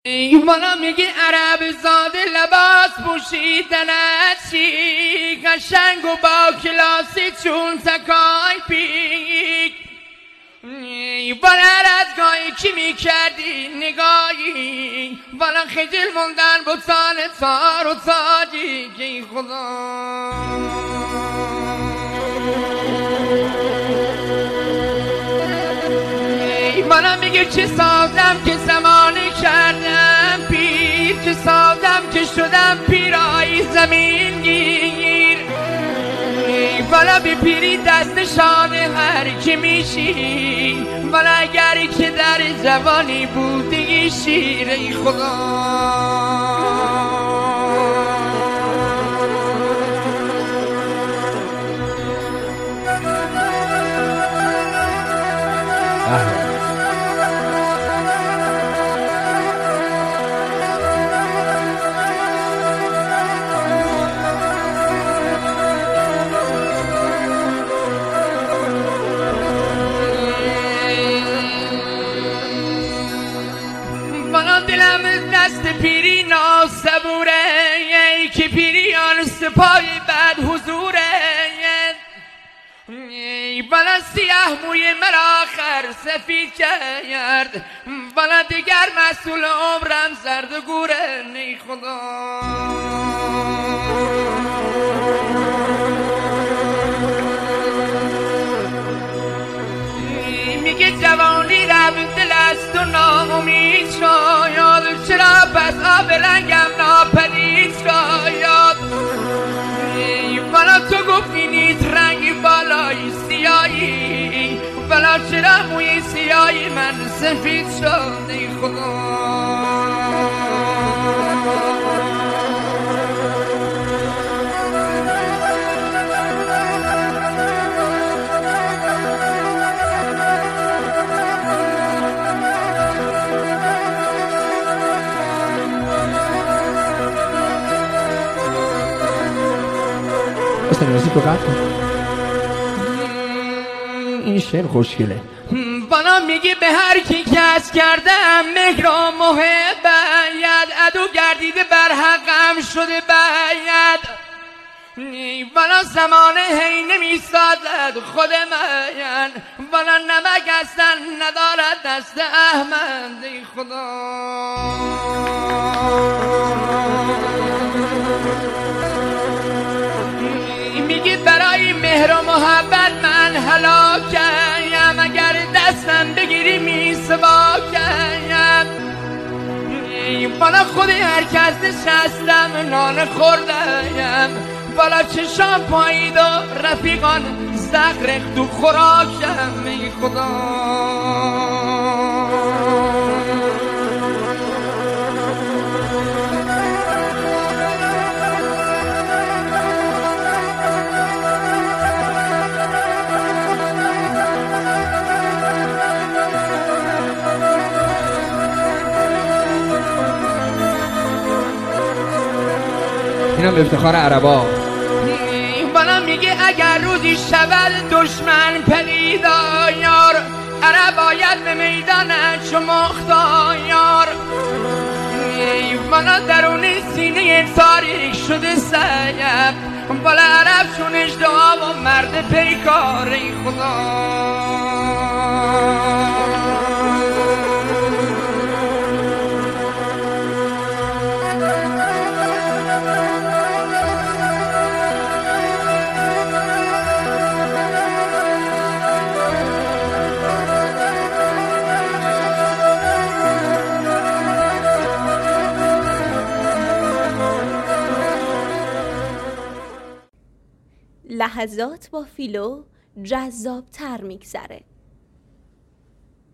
والا میگی عرب زاده لباس پوشیدنت چی قشنگ و با کلاسی چون تکای پیک والا ردگاهی کی میکردی نگاهی والا خجل موندن بطان تار و تاجی که خدا والا میگه چه سادم که زمانی کردم پیر چه سادم که شدم پیرای زمین گیر والا بی پیری دست شان هر کی میشی والا اگری که در جوانی بودی شیر ای خدا دلم دست پیری ناسبوره ای که پیریان سپای بد حضوره والا سیاه موی مرا خر سفید کرد والا دیگر مسئول عمرم زرد و گوره نی خدا میگه جوانی رفت دل است و ناامید شاید چرا پس آب رنگم ناپدید شاید والا تو گفتی نیست رنگی بالای سیایی والا چرا موی سیایی من سفید شد ای خدا این شعر خوشگله والا میگی به هر کی کس کردم مهر و محبت عدو گردیده بر حقم شده باید والا زمانه هی نمیسازد خود من والا نمک هستن ندارد دست احمد ای خدا میگی برای مهر و محبت من هلاکم اگر دستم بگیری میسواکم والا خود هر کس نشستم نان خوردم والا چشام پایید و رفیقان زغرق تو خوراکم ای خدا اینم افتخار عربا والا میگه اگر روزی شود دشمن پدیدا یار عرب آید به میدانش و مختار والا درون سینه تاریک شده سیب والا عرب چونش دعا و مرد پیکار ای خدا لحظات با فیلو جذاب تر میگذره.